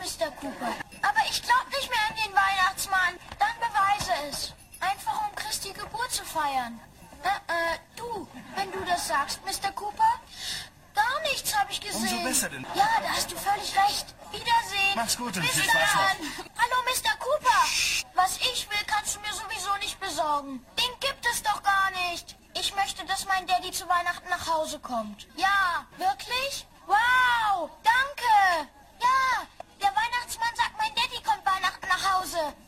Mr. Cooper. Aber ich glaube nicht mehr an den Weihnachtsmann. Dann beweise es. Einfach um Christi Geburt zu feiern. Du, wenn du das sagst, Mr. Cooper. Gar nichts habe ich gesehen. Umso besser denn. Ja, da hast du völlig recht. Wiedersehen. Mach's gut und Bis viel Spaß noch. dann. Hallo, Mr. Cooper. Was ich will, kannst du mir sowieso nicht besorgen. Den gibt es doch gar nicht. Ich möchte, dass mein Daddy zu Weihnachten nach Hause kommt. Ja, wirklich? Wow, danke. Ja, der Weihnachtsmann sagt, mein Daddy kommt Weihnachten nach Hause.